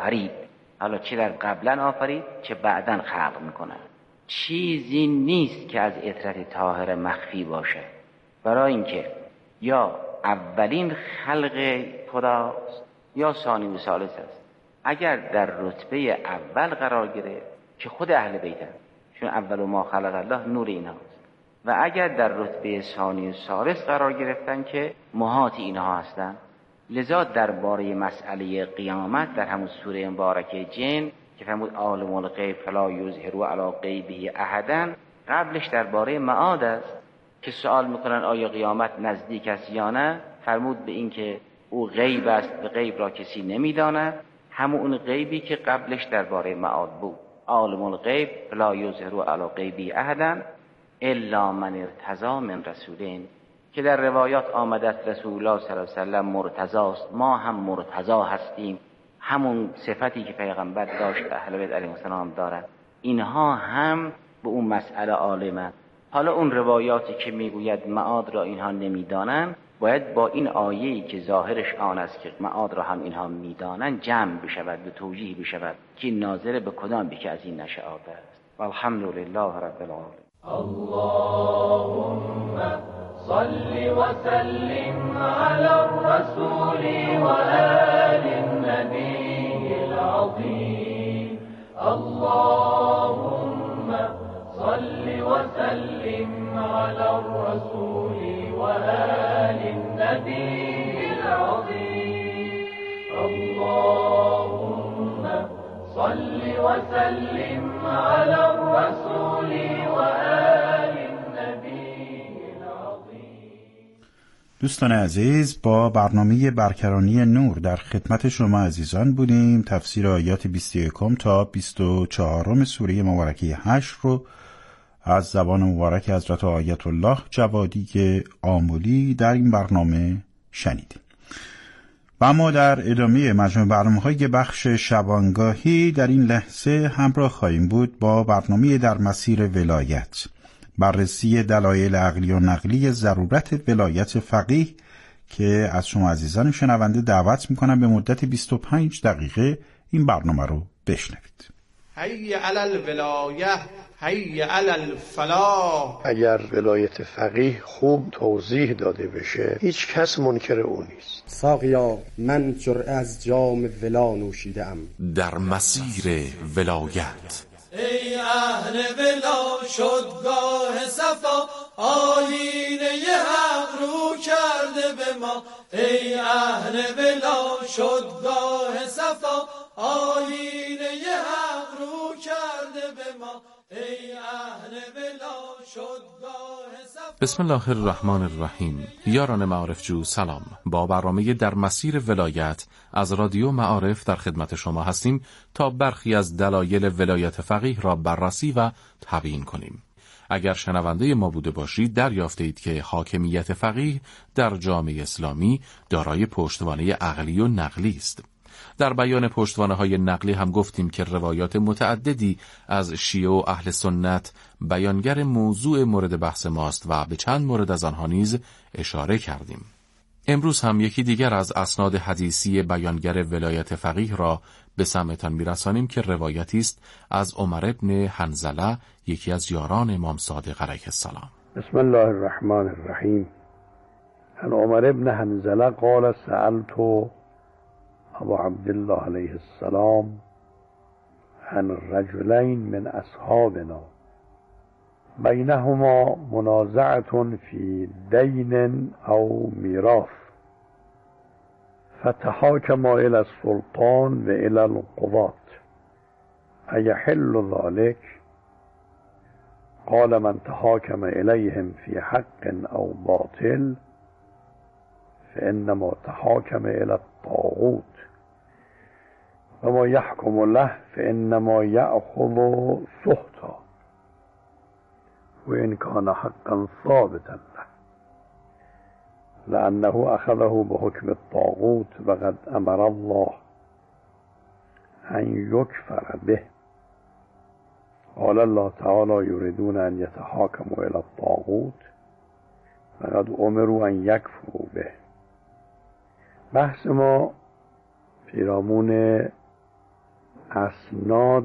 آفرید، حالا چه در قبلا آفرید چه بعداً خلق میکنه. چیزی نیست که از اطرت طاهر مخفی باشه، برای اینکه یا اولین خلق خداست یا ثانی و ثالث است. اگر در رتبه اول قرار گرفت که خود اهل بیت هست، چون اول ما خلق الله نور اینهاست، و اگر در رتبه ثانی و ثالث قرار گرفتن که محاط اینها هستند، لذا درباره مسئله قیامت در همون سوره مبارکه جن که فرمود عالم الغیب فلا یظهر علی غیبه احدا، قبلش درباره معاد است که سوال میکنن آیا قیامت نزدیک است یا نه، فرمود به این که او غیب است و غیب را کسی نمیداند، همون غیبی که قبلش درباره معاد بود. عالم الغیب فلا یظهر علی غیبه احدا الا من ارتضی من رسولین، که در روایات آمده است رسول الله صلی الله علیه و سلم مرتضاست، ما هم مرتضا هستیم، همون صفتی که پیغمبر داشت اهل بیت علیهم السلام دارند، اینها هم به اون مسئله عالمند. حالا اون روایاتی که میگوید معاد را اینها نمیدانند باید با این آیه‌ای که ظاهرش آن است که معاد را هم اینها میدانند جمع بشود و توجیه بشود که ناظر به کدام یکی از این نشأات است. والحمدلله رب العالمین. اللهم صل وسلم على الرسول وآل النبي العظيم. اللهم صل وسلم على الرسول وآل النبي العظيم. اللهم صل وسلم على الرسول وآل النبي العظيم. دوستان عزیز، با برنامه برکرانی نور در خدمت شما عزیزان بودیم. تفسیر آیات 21 تا 24 سوره مبارکه حشر رو از زبان مبارک حضرت آیت الله جوادی آملی در این برنامه شنیدیم. و اما در ادامه مجموع برنامه‌های بخش شبانگاهی در این لحظه همراه خواهیم بود با برنامه در مسیر ولایت، بررسی دلایل عقلی و نقلی ضرورت ولایت فقیه که از شما عزیزان شنونده دعوت میکنم به مدت 25 دقیقه این برنامه رو بشنوید. حی علی الولایه حی علی الفلاح. اگر ولایت فقیه خوب توضیح داده بشه هیچ کس منکر او نیست. ساقیا من جرعه از جام ولا نوشیده ام. در مسیر ولایت. ای اهل ولا شدگاه صفا، آیینه حق رو کرده به ما. ای اهل ولا شدگاه صفا، آیینه حق رو کرده به ما. ای اهل ولا شدگاه صفا. بسم الله الرحمن الرحیم. یاران معارف جو سلام. با برنامه در مسیر ولایت از رادیو معارف در خدمت شما هستیم تا برخی از دلایل ولایت فقیه را بررسی و تبیین کنیم. اگر شنونده ما بوده باشید دریافته اید که حاکمیت فقیه در جامعه اسلامی دارای پشتوانه عقلی و نقلی است. در بیان پشتوانه‌های نقلی هم گفتیم که روایات متعددی از شیعه و اهل سنت بیانگر موضوع مورد بحث ماست و به چند مورد از آنها نیز اشاره کردیم. امروز هم یکی دیگر از اسناد حدیثی بیانگر ولایت فقیه را به سمعتان میرسانیم که روایتی است از عمر ابن حنظله، یکی از یاران امام صادق علیه السلام. بسم الله الرحمن الرحیم. عن عمر ابن حنظله قال سألت ابو عبدالله علیه السلام عن رجلین من اصحابنا بینهما منازعة فی دین او میراث فتحاکما الى السلطان و الى القضاة ایحل ذلك؟ قال من تحاکم الیهم فی حق او باطل فانما تحاکم الى الطاغوت و ما یحکم له فانما یأخذ سحتا و ان کان حقا ثابتا له لأنه اخذه بحکم الطاغوت و قد امر الله ان یکفر به. قال الله تعالی یریدون ان یتحاکموا الی الطاغوت و قد امروا ان یکفروا به. بحث ما پیرامون اسناد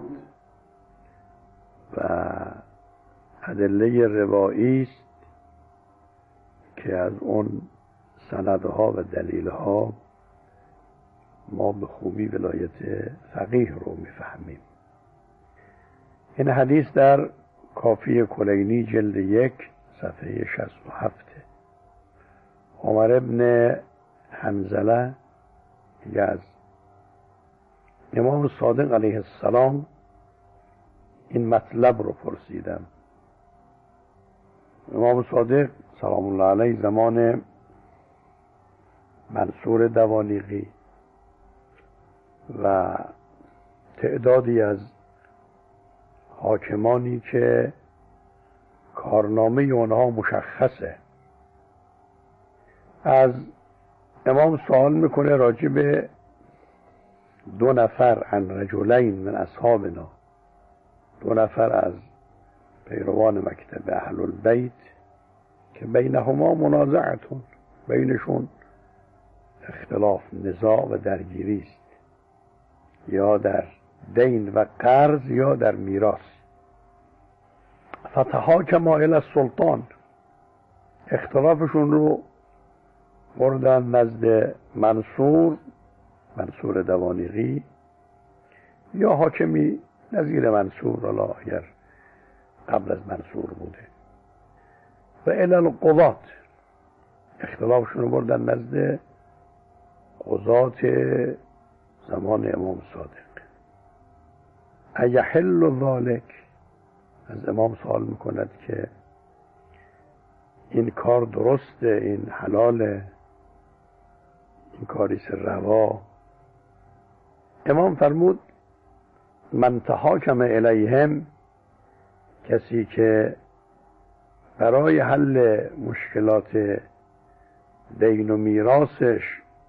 و ادله روایی است که از اون سندها و دلیلها ما به خوبی ولایت فقیه رو میفهمیم. این حدیث در کافی کلینی جلد 1 صفحه 67. عمر ابن حنظله میگه از امام صادق علیه السلام این مطلب رو پرسیدم. امام صادق سلام الله علیه زمان منصور دوانیقی و تعدادی از حاکمانی که کارنامه اونها مشخصه، از امام سوال میکنه راجع به 2 نفر عن رجلین من اصحابنا، 2 نفر از پیروان مکتب اهل البیت که بینهما منازعتون، بینشون اختلاف، نزاع و درگیری است، یا در دین و قرض یا در میراث. فتحاکما الی السلطان، اختلافشون رو بردن نزد منصور دوانیقی یا حاکمی نظیر منصور، الله اگر قبل از منصور بوده، و الی القضات، اختلافشون رو بردن نزد قضات زمان امام صادق. ایحل ذالک، از امام سوال میکند که این کار درسته، این حلاله، این کاریست روا. امام فرمود من تحاکم الیهم، کسی که برای حل مشکلات دین و میراثش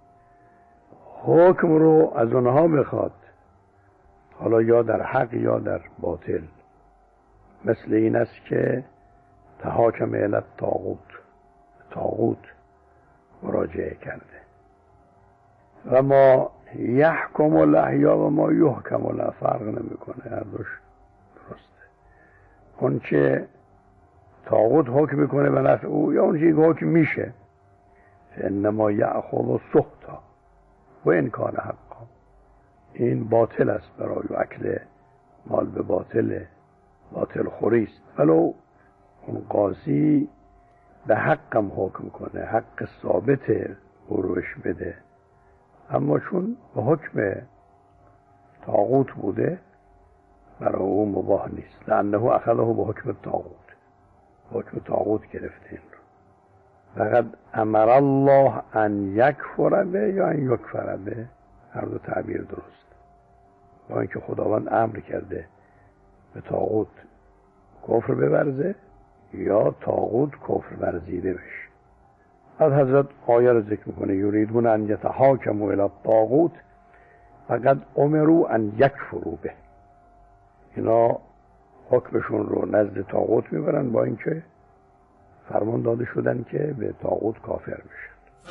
حکم رو از اونها بخواد، حالا یا در حق یا در باطل، مثل این است که تحاکم الی طاغوت مراجعه کرده. و ما یحکم الاحیا و ما یحکم الا، فرق نمیکنه، هر دوش درسته. اون چه طاغوت حکم میکنه به نفع او یا اون چه حکم میشه، انما یأخذ سخطا و این کان حقا، این باطل است برای اکل مال به باطل خوریست، ولو اون قاضی به حقم حکم کنه، حق ثابت او روش بده، اما چون به حکم طاغوت بوده برای او مباح نیست، لانه اخذه به حکم طاغوت گرفته این رو. فقط امر الله ان یکفر به یا ان یکفر به، هر دو تعبیر درست، با اینکه خداوند امر کرده به طاغوت کفر بورزه یا طاغوت کفر ورزیده بشه. از حضرت آیه رو ذکر میکنه یریدون ان یتحاکموا الی الطاغوت فقد امروا ان یکفروا به، اینا حکمشون رو نزد طاغوت میبرن با اینکه فرمان داده شدن که به طاغوت کافر بشن.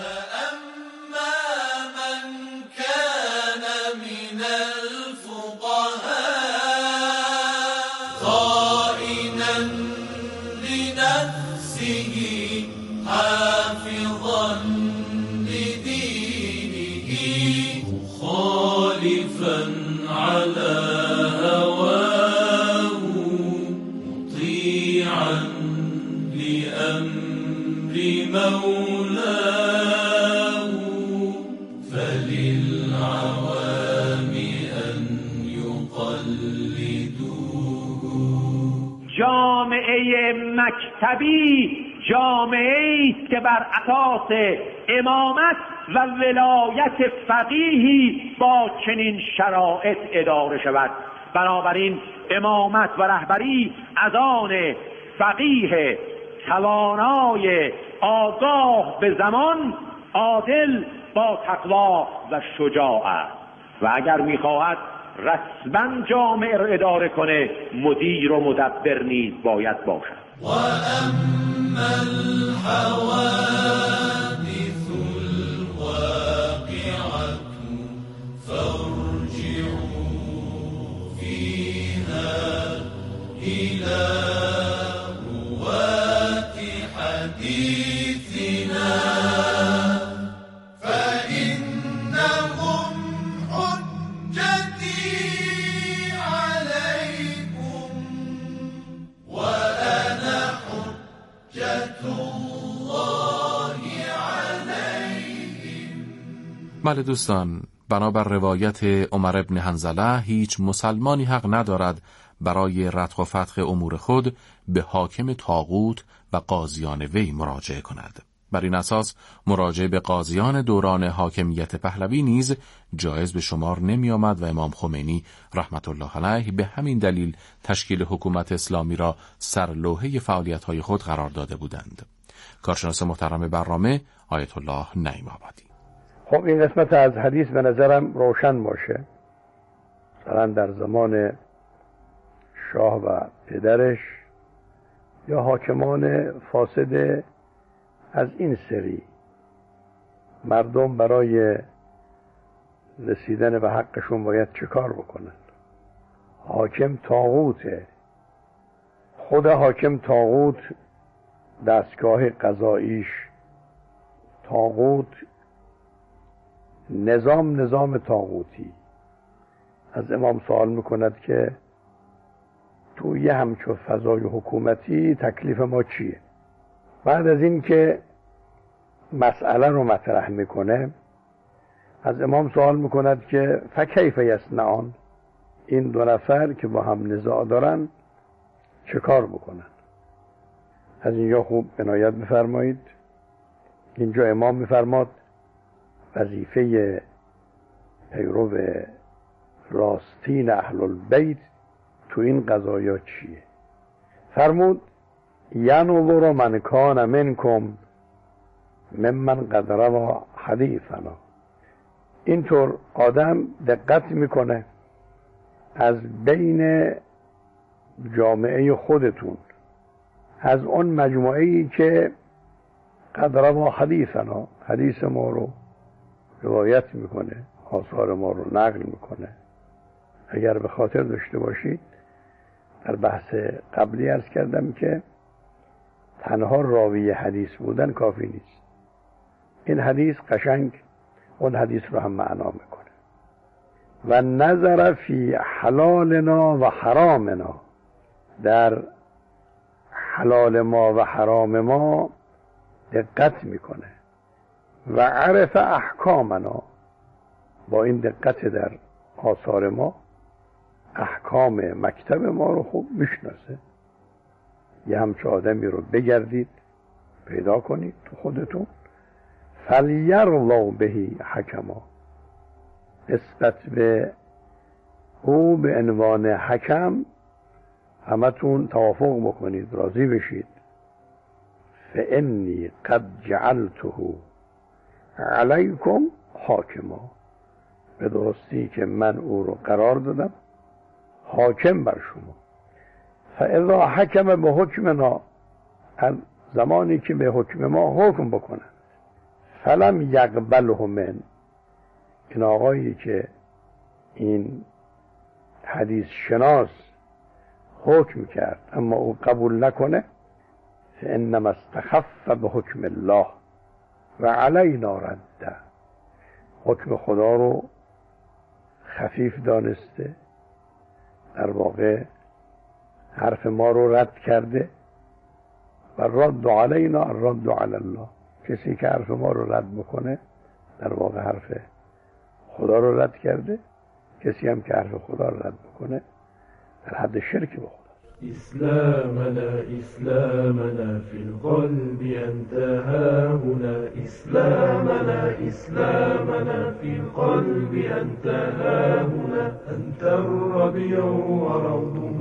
جامعه مکتبی جامعه است که بر اساس امامت و ولایت فقیهی با چنین شرایط اداره شود. بنابراین امامت و رهبری از آن فقیه توانای آگاه به زمان، عادل با تقوا و شجاعت، و اگر میخواهد رسما جامعه را اداره کنه مدیر و مدبر نیز باید باشد. و اما الحوادث الواقعة فارجعوا بله دوستان، بنابر روایت عمر ابن حنظله هیچ مسلمانی حق ندارد برای ردخ و فتح امور خود به حاکم طاغوت و قاضیان وی مراجعه کند. بر این اساس مراجعه به قاضیان دوران حاکمیت پهلوی نیز جایز به شمار نمی آمد و امام خمینی رحمت الله علیه به همین دلیل تشکیل حکومت اسلامی را سرلوحه فعالیت‌های خود قرار داده بودند. کارشناس محترم برنامه آیت الله نعیم آبادی: خب این قسمت از حدیث به نظرم روشن باشه. مثلا در زمان شاه و پدرش یا حاکمان فاسد از این سری، مردم برای رسیدن به حقشون باید چه کار بکنن؟ حاکم طاغوته. خود حاکم طاغوت، دستگاه قضاییش طاغوت، نظام طاغوتی. از امام سوال میکند که تو یه همچو فضای حکومتی تکلیف ما چیه؟ بعد از این که مسئله رو مطرح میکنه از امام سوال میکند که فکیف یصنعان، این دو نفر که با هم نزاع دارن چه کار بکنن؟ از اینجا خوب عنایت بفرمایید. اینجا امام میفرماد وظیفه پیرو راستین اهل البیت تو این قضایا چیه؟ فرمود ینظر من کان منکم ممن قد روی حدیثنا. اینطور آدم دقت میکنه از بین جامعه خودتون، از اون مجموعه‌ای که قد روی حدیثنا، حدیث ما رو روایت میکنه، آثار ما رو نقل میکنه. اگر به خاطر داشته باشید در بحث قبلی عرض کردم که تنها راوی حدیث بودن کافی نیست. این حدیث قشنگ اون حدیث رو هم معنا میکنه. و نظر فی حلالنا و حرامنا، در حلال ما و حرام ما دقت میکنه. و عرف احکامنا، با این دقت در آثار ما احکام مکتب ما رو خوب میشناسه. یه همچه آدمی رو بگردید پیدا کنید تو خودتون. فلیرضوا بهی حکما، نسبت به او به عنوان حکم همتون توافق بکنید، راضی بشید. فانی قد جعلته علیکم حاکما، به درستی که من او رو قرار دادم حاکم بر شما. فاذا حکم به حکمنا، زمانی که به حکم ما حکم بکنه، فلم یقبله من، این آقایی که این حدیث شناس حکم کرد اما او قبول نکنه، فانما استخف به حکم الله و علینا رده، حکم خدا رو خفیف دانسته، در واقع حرف ما رو رد کرده. و رد علینا الرد علی الله، کسی که حرف ما رو رد بکنه در واقع حرف خدا رو رد کرده. کسی هم که حرف خدا رو رد بکنه در حد شرک به خدا. إسلامنا إسلامنا في القلب أنت هاهنا، إسلامنا إسلامنا في القلب أنت هاهنا، أنت الربيع وروضه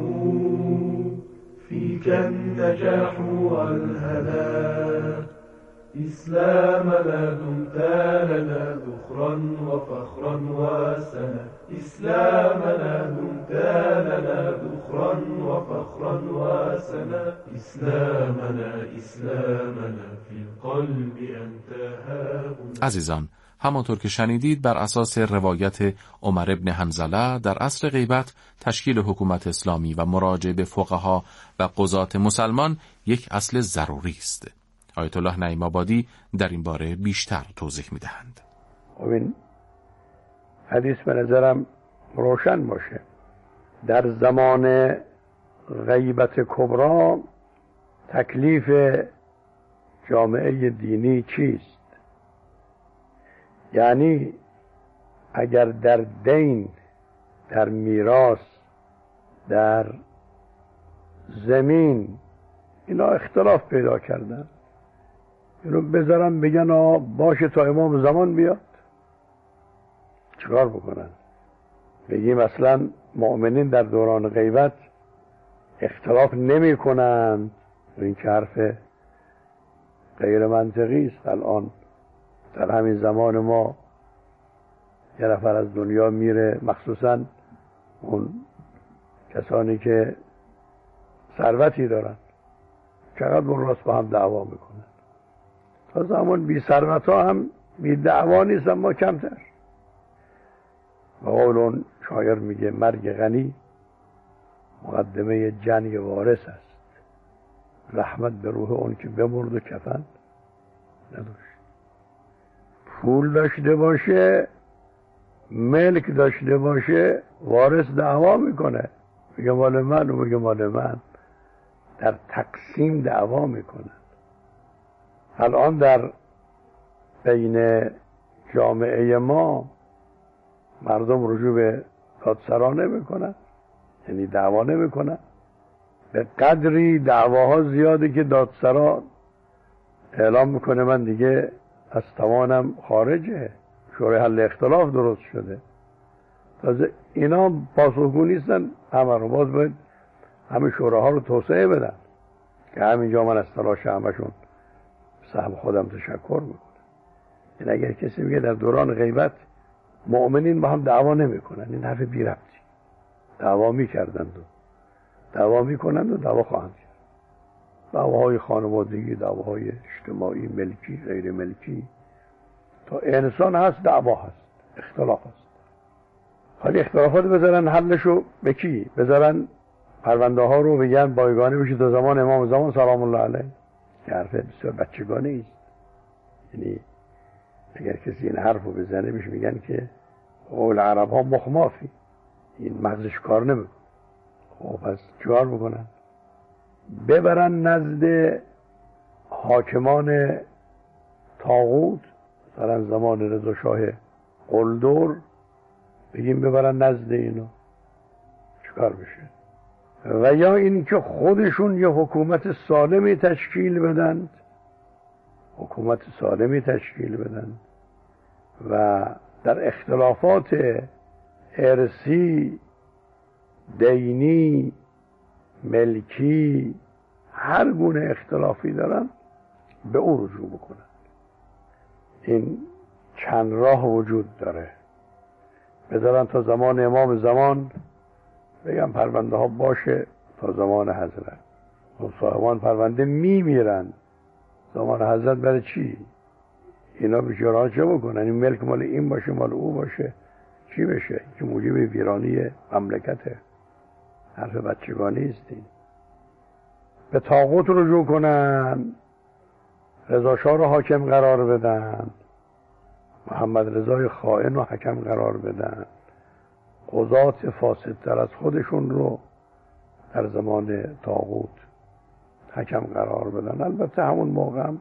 فيك النجاح والهدى. إسلامنا دمت لنا ذخرا وفخرا وسنا، إسلامنا دمت لنا ذخرا وفخرا وسنا، إسلامنا إسلامنا في القلب أنت هاهنا. عزیزان، همانطور که شنیدید بر اساس روایت عمر ابن حنظله در عصر غیبت تشکیل حکومت اسلامی و مراجعه به فقها و قضات مسلمان یک اصل ضروری است. آیت الله نعیم آبادی در این باره بیشتر توضیح می‌دهند. این حدیث به نظرم روشن باشه. در زمان غیبت کبرا تکلیف جامعه دینی چیست؟ یعنی اگر در دین، در میراث، در زمین اینا اختلاف پیدا کردن، اینو بذارن بگن باشه تا امام زمان بیاد، چیکار بکنن؟ بگیم اصلا مؤمنین در دوران غیبت اختلاف نمی کنن، این که حرف غیر منطقی است. الان در همین زمان ما یه نفر از دنیا میره، مخصوصا اون کسانی که ثروتی دارن، چقدر اون راست با هم دعوا میکنن. تا زمان بی ثروت ها هم بی دعوا نیست، اما کمتر. و قول اون شاعر میگه مرگ غنی مقدمه جنگ وارث است، رحمت به روح اون که بمرد و کفن نداشت. پول داشته باشه، ملک داشته باشه، وارث دعوا میکنه، میگه مال من، و میگه مال من، در تقسیم دعوا میکنن. الان در بین جامعه ما مردم رجوع به دادسرا نمیکنن، یعنی دعوا نمیکنن. به قدری دعواها زیاده که دادسرا اعلام میکنه من دیگه از توانم خارجه، شورای حل اختلاف درست شده. تازه اینا پاسخگو نیستن، همه رو باز باید همه شوراها رو توسعه بدن که همینجا من از تلاش همشون سهم خودم تشکر میکنم. این اگر کسی میگه در دوران غیبت مؤمنین با هم دعوا نمیکنن، این حرف بی ربطی. دعوا میکردند و دعوا میکنند و دعوا خواهند کرد. دعواهای خانوادگی، دعواهای اجتماعی، ملکی، غیر ملکی، تا انسان هست دعوا هست، اختلاف هست. حالی اختلافات بذارن حلشو به کی؟ بذارن پرونده ها رو بگن بایگانی بشه تا زمان امام زمان سلام الله علیه، که حرف بسیار بچگانه است. یعنی اگر کسی این حرف رو بزنه بهش میگن که قول عرب ها مخمافی، این مغزش کار نمیکنه. خب پس چیکار بکنن؟ ببرن نزد حاکمان طاغوت، مثلا زمان رضا شاه قلدر، بگیم ببرن نزد اینو، چیکار بشه؟ و یا این که خودشون یه حکومت سالمی تشکیل بدن، حکومت سالمی تشکیل بدن و در اختلافات ارثی، دینی، ملکی، هر گونه اختلافی دارن به او رجوع بکنن. این چند راه وجود داره. بذارن تا زمان امام زمان، بگم پرونده ها باشه تا زمان حضرت. صاحبان پرونده میمیرن، زمان حضرت برای چی؟ اینا بیچاره‌ها چه بکنن؟ این ملک مال این باشه، مال او باشه، چی بشه؟ که موجب ویرانی مملکته. حرف بچگانی است این. به طاغوت رجوع کنن، رضا شاه رو حاکم قرار بدن، محمد رضای خائن رو حکم قرار بدن، قضات فاسدتر از خودشون رو در زمان طاغوت حکم قرار بدن. البته همون موقع هم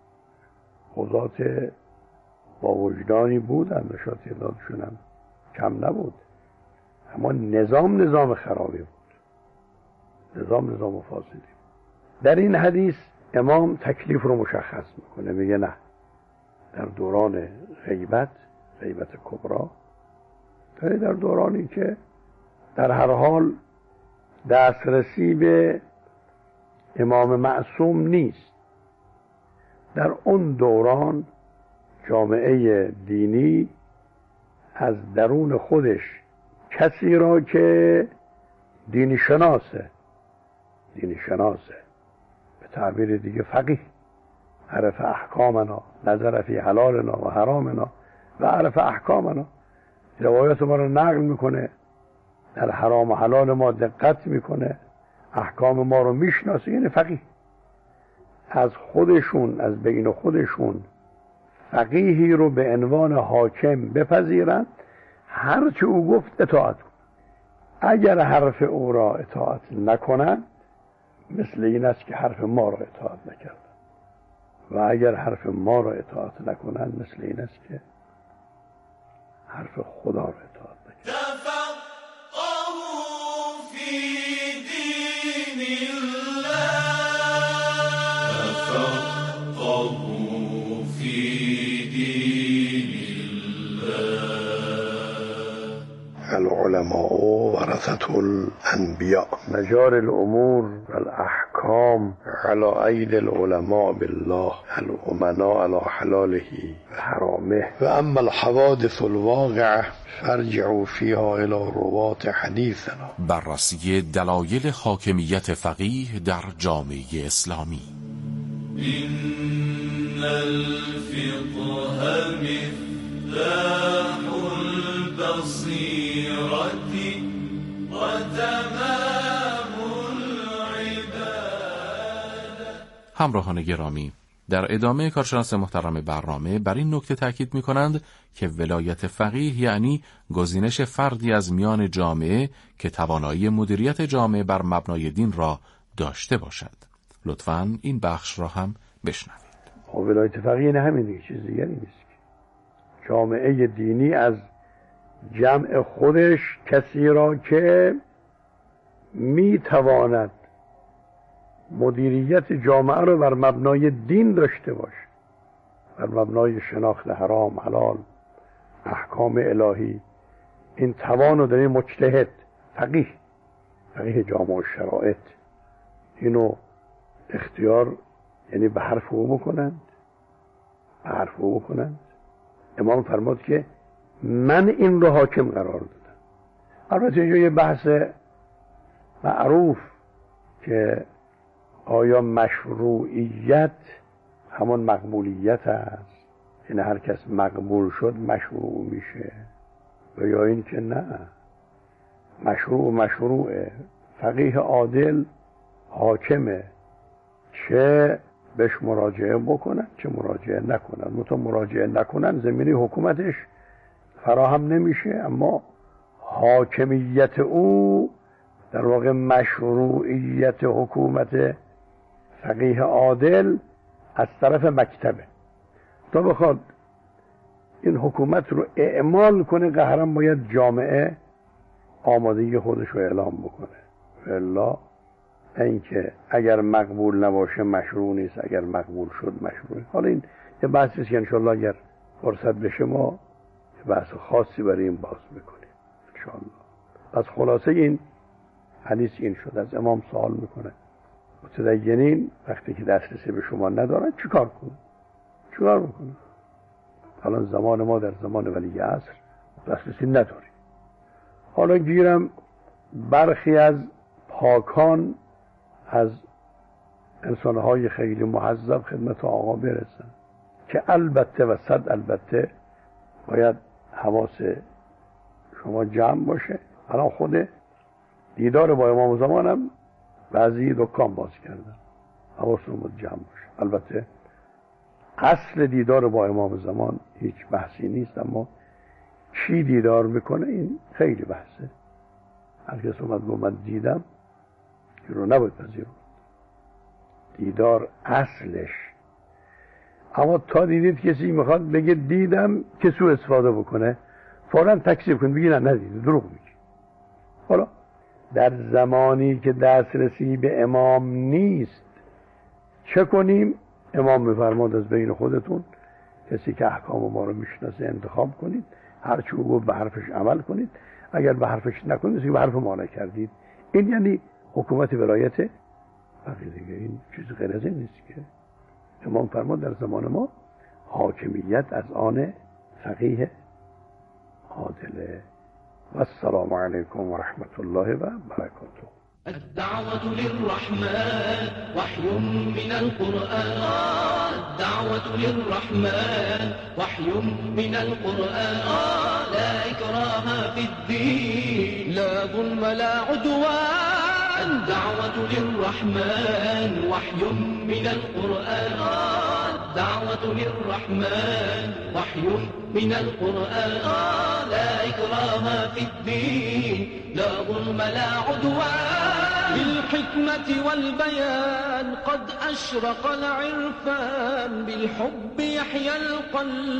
قضات با وجدانی بودن و شاید تعدادشون هم کم نبود، اما نظام خرابی بود، نظام فاسدی. در این حدیث امام تکلیف رو مشخص میکنه، میگه نه، در دوران غیبت کبرا، در دورانی که در هر حال دسترسی به امام معصوم نیست، در اون دوران جامعه دینی از درون خودش کسی را که دین شناسه، به تعبیر دیگه فقیه، عرف احکامنا، نظر فی حلالنا و حرامنا و عرف احکامنا، روایات ما رو نقل میکنه، در حرام و حلال ما دقت میکنه، احکام ما رو میشناسه، یعنی فقیه. از خودشون، از بین خودشون فقیهی رو به عنوان حاکم بپذیرن، هر چه او گفت اطاعت کن. اگر حرف او را اطاعت نکنن، مثل این است که حرف ما را اطاعت نکردن، و اگر حرف ما را اطاعت نکنن، مثل این است که حرف خدا رو اطاعت نکرد. العلماء ورثة الأنبياء مجار الأمور والأحكام على أيدي العلماء بالله الأمناء على حلاله حرامه. وأما الحوادث الواقعة فارجعوا فيها إلى رواة حديثنا. بررسی دلایل حاکمیت فقیه در جامعه اسلامی. إن الفقه مفتاح البصيرة وتمام العبادة. همراهان گرامی، در ادامه کارشناس محترم برنامه بر این نکته تاکید می‌کنند که ولایت فقیه یعنی گزینش فردی از میان جامعه که توانایی مدیریت جامعه بر مبنای دین را داشته باشد. لطفاً این بخش را هم بشنوید. ولایت فقیه نه همین دیگه، چیز دیگری نیست. جامعه دینی از جمع خودش کسی را که میتواند مدیریت جامعه را بر مبنای دین داشته باشه، بر مبنای شناخت حرام حلال احکام الهی، این توان رو داره مجتهد فقیه جامعه و شرایط اینو اختیار، یعنی به حرف او بکنند، امام فرمود که من این رو حاکم قرار دادم. البته اینجا یه بحث معروف که آیا مشروعیت همون مقبولیت است، یعنی هر کس مقبول شد مشروع میشه، و یا این که نه، مشروعه. فقیه عادل حاکمه، چه بهش مراجعه بکنن چه مراجعه نکنن. مراجعه نکنن زمینی حکومتش فراهم نمیشه، اما حاکمیت او در واقع مشروعیت حکومت فقیه عادل از طرف مکتبه. تا بخواد این حکومت رو اعمال کنه قهرم باید جامعه آمادگی خودش رو اعلام بکنه، والا اینکه اگر مقبول نباشه مشروع نیست، اگر مقبول شد مشروعه. حالا این یه بحثیست که انشالله اگر فرصت بشه ما یه بحث خاصی برای این باز میکنیم انشالله. پس خلاصه این حدیث این شد، از امام سوال میکنه متدینین وقتی که دسترسی به شما ندارن چیکار میکنن؟ حالا زمان ما در زمان ولی عصر دسترسی نداریم. حالا گیرم برخی از پاکان از انسانهای خیلی محذب خدمت آقا برسن که البته و صد البته باید حواس شما جمع باشه. الان خود دیدار با امام زمانم بعضی دکان باز کردن، حواستون باید جمع باشه. البته اصل دیدار با امام زمان هیچ بحثی نیست، اما چی دیدار میکنه این خیلی بحثه. هر کس اومد گفت من دیدم رو نباید پذیرفت. دیدار اصلش، اما تا دیدید کسی میخواد بگه دیدم که سوء استفاده بکنه فوراً تکذیب کن، بگی نه ندید، دروغ میگی. حالا در زمانی که دسترسی به امام نیست چه کنیم؟ امام میفرماد از بین خودتون کسی که احکام ما رو میشناسه انتخاب کنید، هر چی او به حرفش عمل کنید، اگر به حرفش نکنید به حرف ما نکردید. این یعنی حکومت ولایت فقیه دیگه. این چیز غیر از این نیست که امام فرمود در زمان ما حاکمیت از آن فقیه عادله. و السلام علیکم و رحمت الله و برکاته. الدعوة للرحمن وحي من القرآن، الدعوة للرحمن وحي من القرآن، لا إكراه في الدين، لا ظلم لا عدوان. الدعوة للرحمن وحي من القرآن، الدعوة للرحمن وحي من القرآن، لا إكراه في الدين، لا ظلم لا عدوان. بالحكمة والبيان قد أشرق العرفان، بالحب يحيا القلب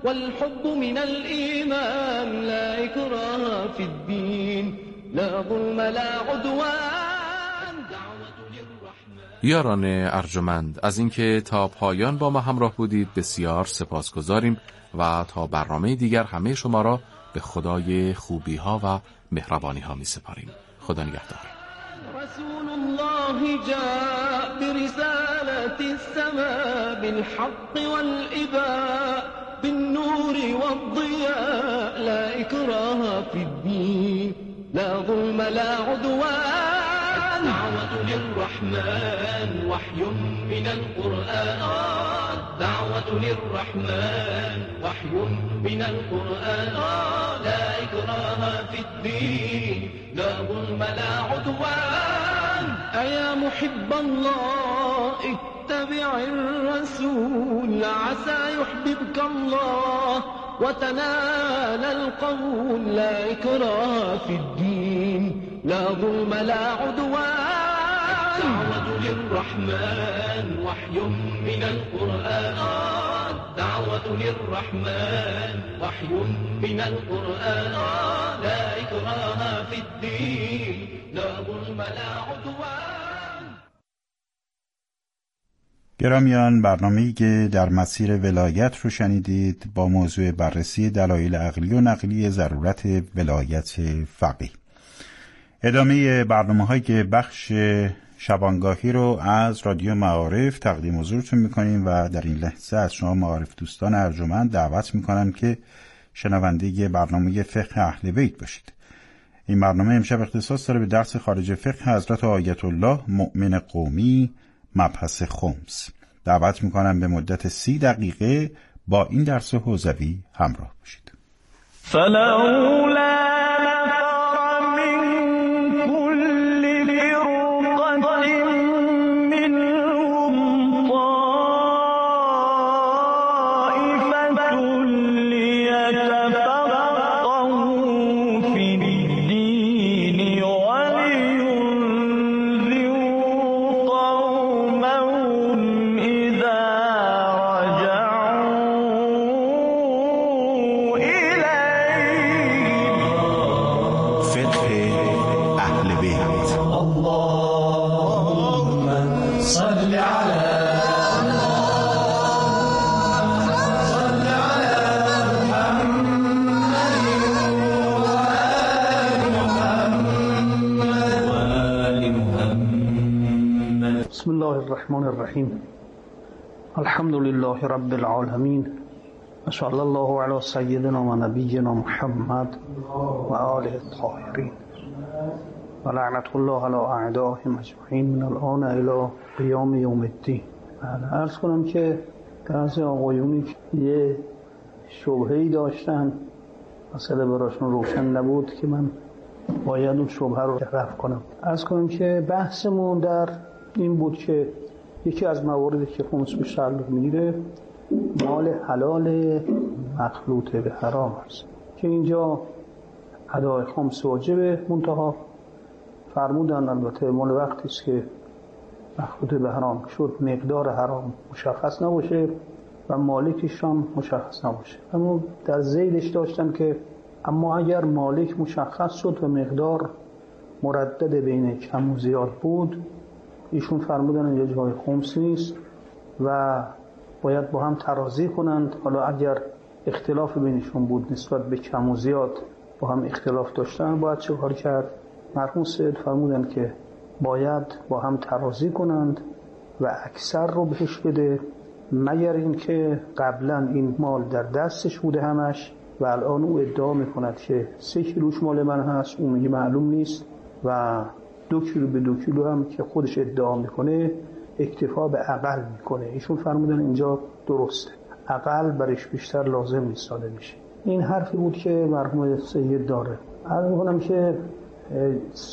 والحب من الإيمان لا إكراه في الدين لا ظلم لا عدوان دعوة للرحمن. یاران ارجمند، از اینکه تا پایان با ما همراه بودید بسیار سپاسگزاریم و تا برنامه دیگر همه شما را به خدای خوبی ها و مهربانی ها می سپاریم. خدا نگهدار. رسول الله جاء برسالة السماء بالحق والإباء بالنور والضياء لا إكراه في الدين لا ظلم لا عدوان. الدعوة للرحمن وحي من القرآن الدعوة للرحمن وحي من القرآن لا إكراه في الدين لا ظلم لا عدوان. أيا محب الله اتبع الرسول عسى يحببك الله وتنال القول لا إكراه في الدين لا ظلم لا عدوان. الدعوة للرحمن وحي من القرآن الدعوة للرحمن وحي من القرآن لا إكراه في الدين لا ظلم لا عدوان. گرامیان، برنامه‌ای که در مسیر ولایت رو شنیدید با موضوع بررسی دلایل عقلی و نقلی ضرورت ولایت فقیه. ادامه برنامه‌هایی که بخش شبانگاهی رو از رادیو معارف تقدیم حضورتون میکنیم و در این لحظه از شما معارف دوستان ارجمند دعوت میکنم که شنونده برنامه فقه اهل بیت باشید. این برنامه امشب اختصاص داره به درس خارج فقه حضرت آیت الله مؤمن قومی مبحث خمس. دعوت میکنم به مدت 30 دقیقه با این درس حوزوی همراه باشید. فلولا بسم الله الرحمن الرحیم. الحمد لله رب العالمین و صلی الله علی سیدنا و نبینا محمد و آله الطاهرین و لعنت الله علی اعدائهم اجمعین من الان الی قیام یوم الدین. عرض کنم که بعضی آقایونی که یه شبهه‌ای داشتن مسئله براشون روشن نبود که من باید اون شبهه رو رفع کنم. عرض کنم که بحثمون در این بود که یکی از مواردی که خمس بهش تعلق میگیره مال حلال مخلوط به حرام است که اینجا ادای خمس واجبه، منتها فرمودن البته مال وقتی است که مخلوط به حرام شد مقدار حرام مشخص نباشه و مالکش هم مشخص نباشه. اما در ذیلش داشتن که اما اگر مالک مشخص شد و مقدار مردد بین کم و زیاد بود، ایشون فرمودن یه جای خمس نیست و باید با هم ترازی کنند. حالا اگر اختلاف بینشون بود نسبت به کم و زیاد با هم اختلاف داشتن باید چه کار کرد؟ مرحوم سید فرمودن که باید با هم ترازی کنند و اکثر رو بهش بده، مگر اینکه قبلا این مال در دستش بوده همش و الان او ادعا میکند که 3 کیلوش مال من هست، اون میگه معلوم نیست و 2 کیلو به 2 کیلو هم که خودش ادعا میکنه اکتفا به اقل میکنه. ایشون فرمودن اینجا درسته، اقل برش بیشتر لازم نیست داده میشه. این حرفی بود که مرحوم سید داره. عرض میکنم که